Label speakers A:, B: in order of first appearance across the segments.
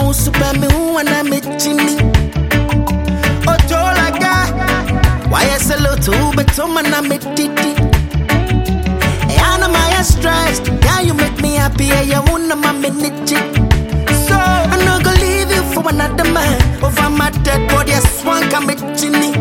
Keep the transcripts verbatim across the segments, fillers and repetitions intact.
A: bon super me wana me chini. Otolaga. Why is a little but so man me titi. Ana my stress. Yeah, you make me happy. Yeah, wanna my minute. So I'm not gonna leave you for another man. Over my dead body, I swan come chini.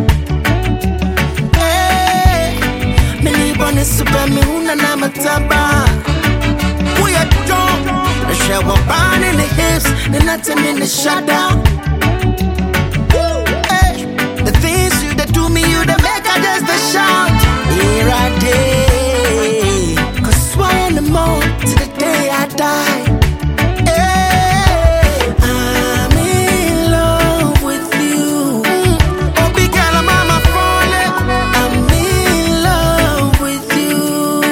A: Hey, me live on a super me una na mataba. We are drunk. The shower burn in the hips, the nothing in the shadow. Hey, the things you that do me, you that make I just the shout. Here I day, cause why in the morning to the day I die. Hey, I'm in love with you. Oh, big girl, I'm on my phone. I'm in love with you,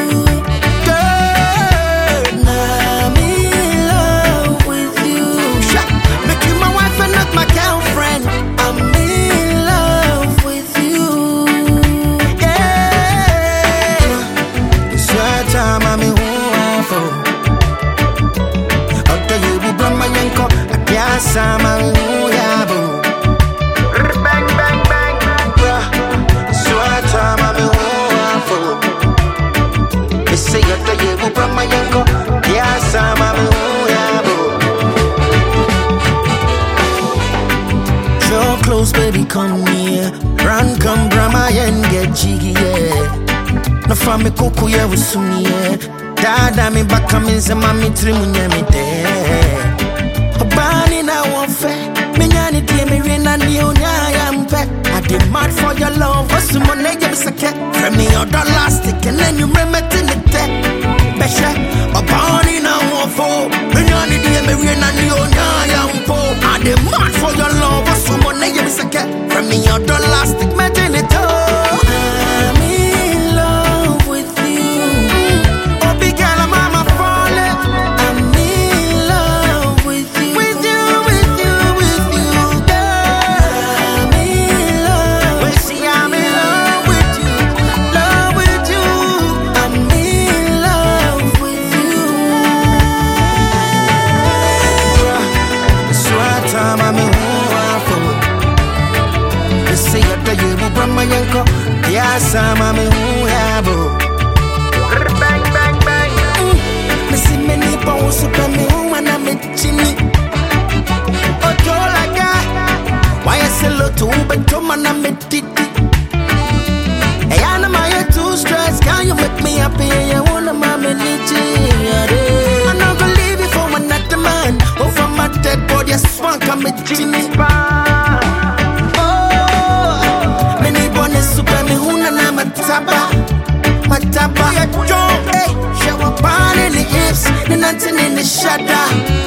A: girl. I'm in love with you. Make you my wife and not my girlfriend. I'm in love with you. Yeah. Swear time I'm in love for. Okay, you be from my yanko. I guess I'm in love. Bang bang bang bang. Swear time I'm in love for. They say okay, you be from my yanko. Yes, I'm in love. Draw close, baby, come near. Run, come, Brahma, and get jiggy, yeah. No family cook, yeah, with Sunni, yeah. Dada, me back, come in, some mammy, trim, yeah, me there. A bunny, now, one fair. Me, nanny, dear, me, rain, and you, yeah, I'm pet. I demand for your love, what's the money, you miss a cat. From me, or the last stick, and then you remember to the tech. Besha, a bunny, now, one for. Me, nanny, dear, me, rain, and you, yeah, I'm poor. I demand for your love, what's the money, you miss a cat. From me, or the last stick, me, to the toe. I'm in love with you. Oh, big girl, I'm on my phone. I'm in love with you. With you, with you, with you, girl. I'm in love. Well, see, I'm in love with you. Love with you. I'm in love with you. Swear time I'm in love for. They say you're the you from my yanko. Yes, I'm in love. Bang bang bang. Me see me ni bon super me wana me chini. Otolaga. Why is a little but to man me titi. Hey, I'm not too stressed. Can you make me happy? You wanna mommy need you. I'm not gonna leave you for another man. Over my dead body, I swan come me chini. Oh, me ni bon super me una na mataba. Mataba, yeah, hey, shower burn in the hips, the nothing in the shadow.